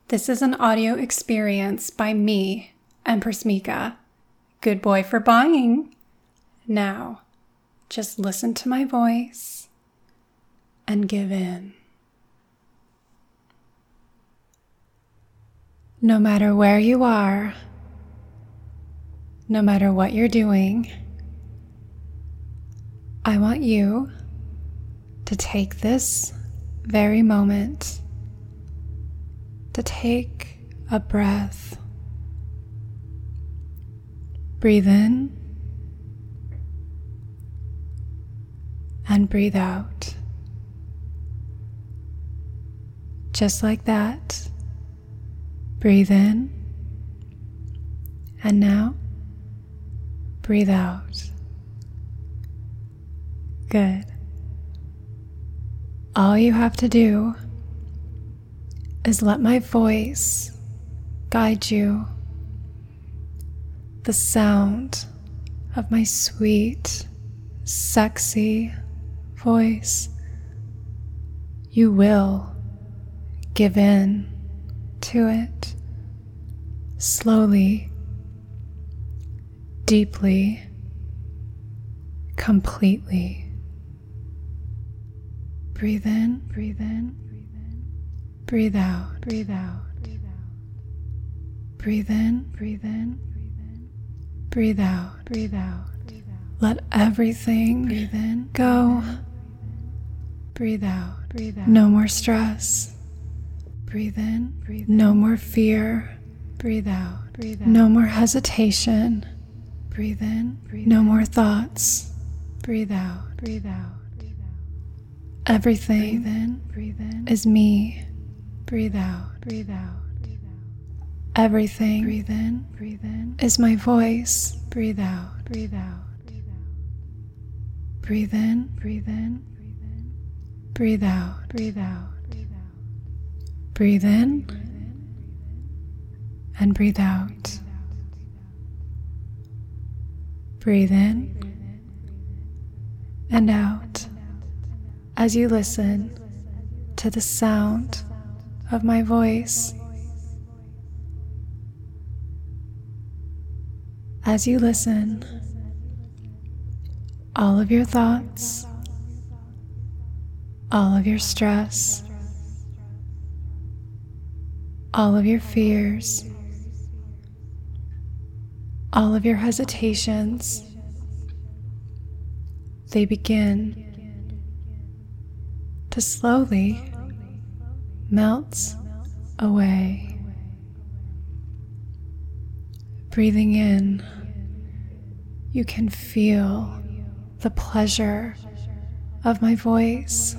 This is an audio experience by me, Empress Mika. Good boy for buying. Now, just listen to my voice and give in. No matter where you are, no matter what you're doing, I want you to take this very moment to take a breath. Breathe in and breathe out. Just like that. Breathe in and now breathe out. Good. All you have to do is let my voice guide you. The sound of my sweet, sexy voice. You will give in to it slowly, deeply, completely. Breathe in, breathe in. Breathe out, breathe out. Breathe in, breathe in. Breathe out, breathe out. Let everything breathe in, go. Breathe out, breathe out. No more stress. Breathe in, breathe in. No more fear. Breathe out, breathe out. No more hesitation. Breathe in, breathe no more thoughts. Breathe out, breathe out. Everything breathe in, is me. Breathe out, breathe out. Everything breathe in, is my voice. Breathe out, breathe out. Breathe in, breathe in. Breathe out, breathe out. Breathe in and breathe out. Breathe in and out as you listen to the sound of my voice. As you listen, all of your thoughts, all of your stress, all of your fears, all of your hesitations, they begin to slowly melt away. Breathing in, you can feel the pleasure of my voice.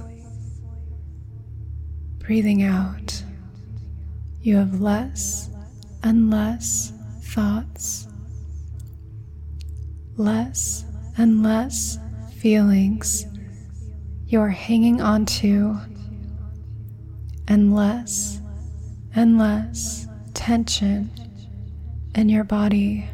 Breathing out, you have less and less thoughts, less and less feelings you're hanging on to, and less tension in your body.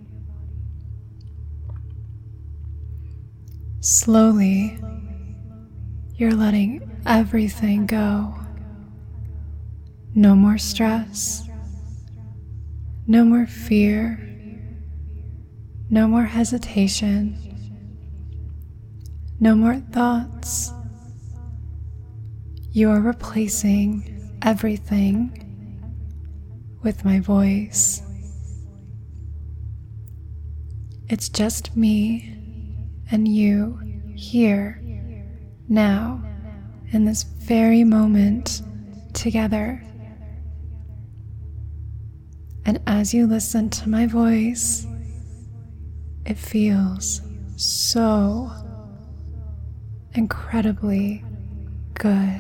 Slowly, you're letting everything go. No more stress, no more fear, no more hesitation, no more thoughts. You are replacing everything with my voice. It's just me and you here, now, in this very moment together. And as you listen to my voice, it feels so incredibly good.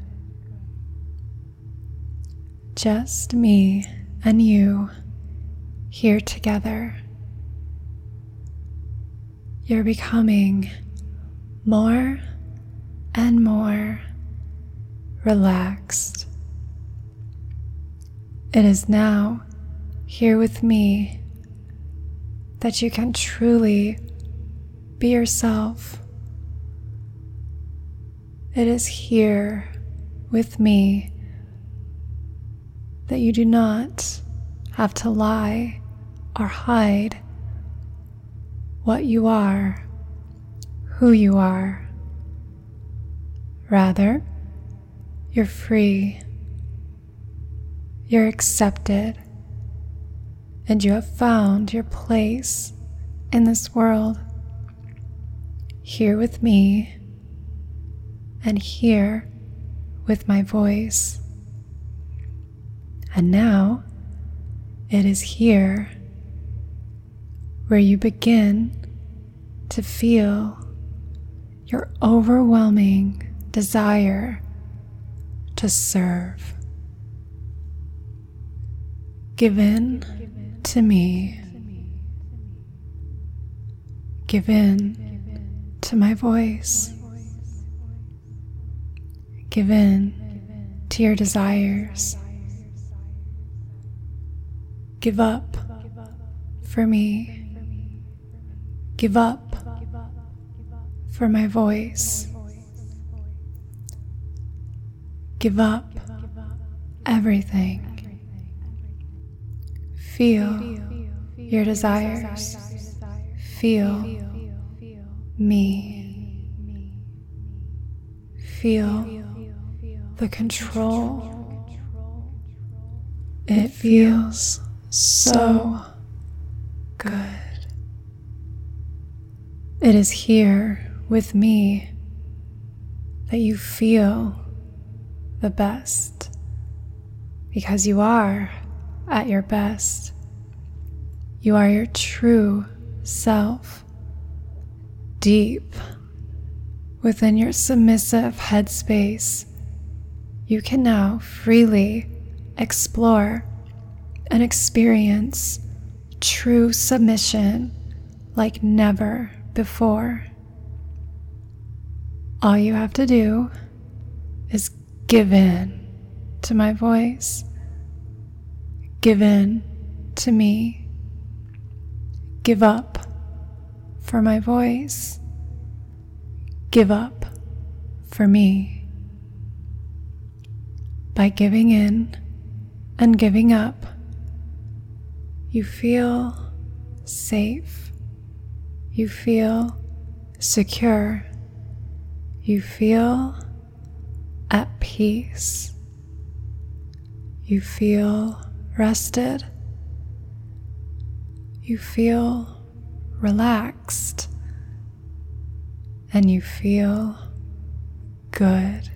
Just me and you here together. You're becoming more and more relaxed. It is now here with me that you can truly be yourself. It is here with me that you do not have to lie or hide what you are, who you are. Rather, you're free, you're accepted, and you have found your place in this world, here with me and here with my voice. And now it is here where you begin to feel your overwhelming desire to serve. Give in to me. Give in to my voice. Give in to your desires. Give up for me. Give up for my voice. Give up everything. Feel your desires. Feel me. Feel the control. It feels so good. It is here with me that you feel the best, because you are at your best. You are your true self, deep within your submissive headspace. You can now freely explore and experience true submission like never before. All you have to do is give in to my voice. Give in to me. Give up for my voice. Give up for me. By giving in and giving up, you feel safe. You feel secure. You feel at peace. You feel rested. You feel relaxed. And you feel good.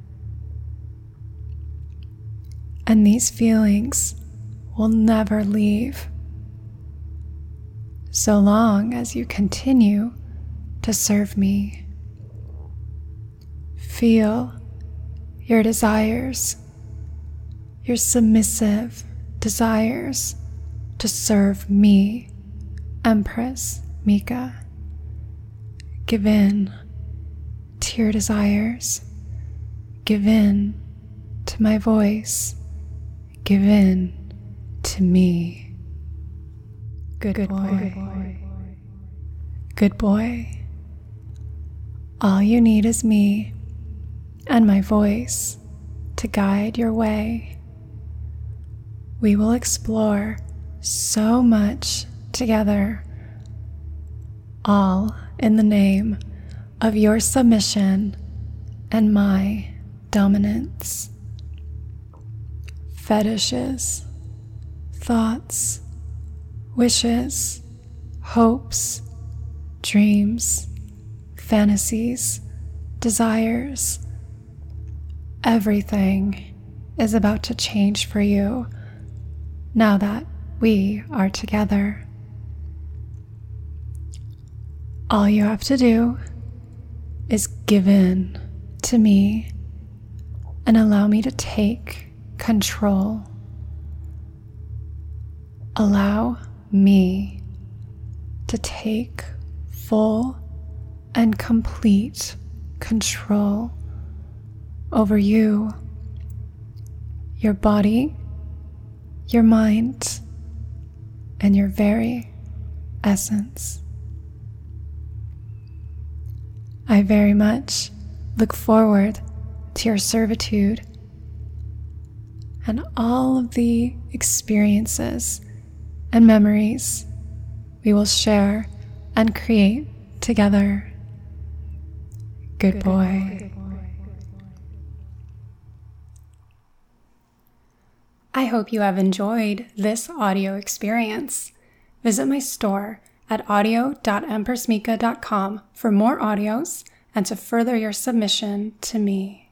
And these feelings will never leave, so long as you continue to serve me. Feel your desires, your submissive desires to serve me, Empress Mika. Give in to your desires. Give in to my voice. Give in to me. Good boy. Good boy. All you need is me and my voice to guide your way. We will explore so much together, all in the name of your submission and my dominance. Fetishes, thoughts, wishes, hopes, dreams, fantasies, desires. Everything is about to change for you now that we are together. All you have to do is give in to me and allow me to take control. Allow me to take full and complete control over you, your body, your mind, and your very essence. I very much look forward to your servitude and all of the experiences and memories we will share and create together. Good boy. I hope you have enjoyed this audio experience. Visit my store at audio.empressmika.com for more audios and to further your submission to me.